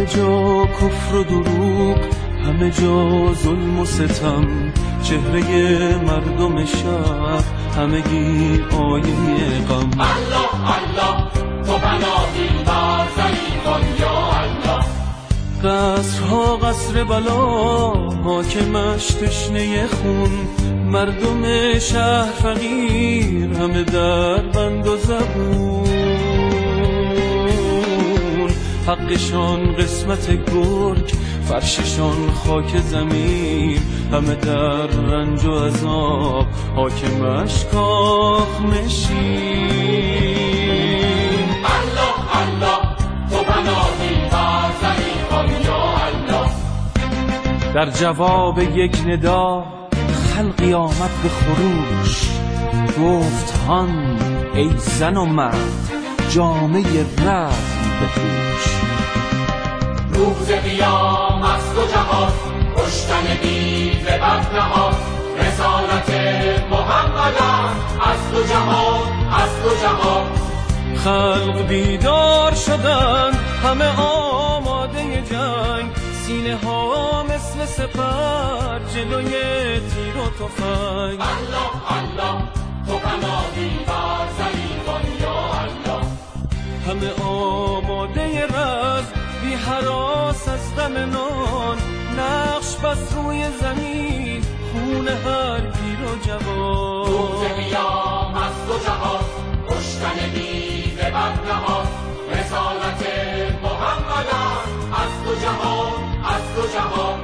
جا کفر و دروغ، همه جا ظلم و ستم، چهره مردم شهر همگی آینه غم. الله الله تو پناهی بر ضعیفان یا الله. قصرها قصر بلا، حاکمش تشنه خون، مردم شهر فقیر همه در بند و زبون. حقشان قسمت گرگ، فرششان خاک زمین، همه در رنج و عذاب، حاکمش کاخ نشین. الله الله تو پناهی بر ضعیفان یا الله. در جواب یک ندا خلقی آمد به خروش، گفت هان ای زن و مرد جامه رزم بپوش. روز قیام از دو جهان، کشتن دیو بد نهاد، رسالت محمد از دو جهان، از دو جهان. خلق بیدار شدن همه آماده جنگ، سینه ها مثل سپر جلوی تیر و تفنگ. الله الله تو پناهی بر ضعیفان یا الله. همه آماده رزم بی هراس از دم نان، نقش بس روی زمین خون هر پیر و جوان. روز قیام از دو جهان، کشتن دیو بد نهاد، رسالت محمد از دو جهان، از دو جهان.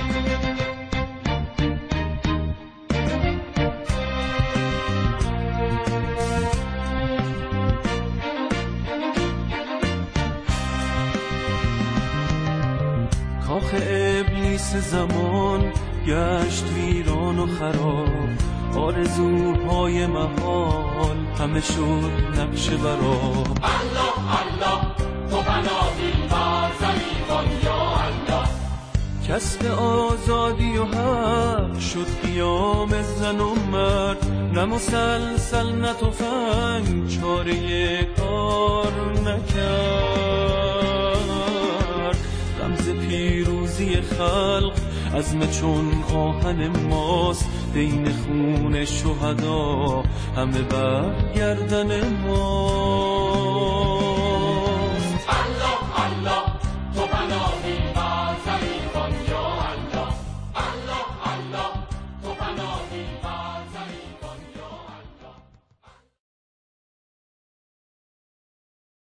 کاخ ابلیس زمان گشت ویران و خراب، آرزوهای محال همه شد نقش براب. الله الله تو پناهی بر ضعیفان یا الله. کسب آزادی و حق شد قیام زن و مرد، نه مسلسل نه تفنگ چاره کار نکرد. رمز پیروزی خلق عزم چون آهن ماست، بین خون شهدا همه بر گردن ما.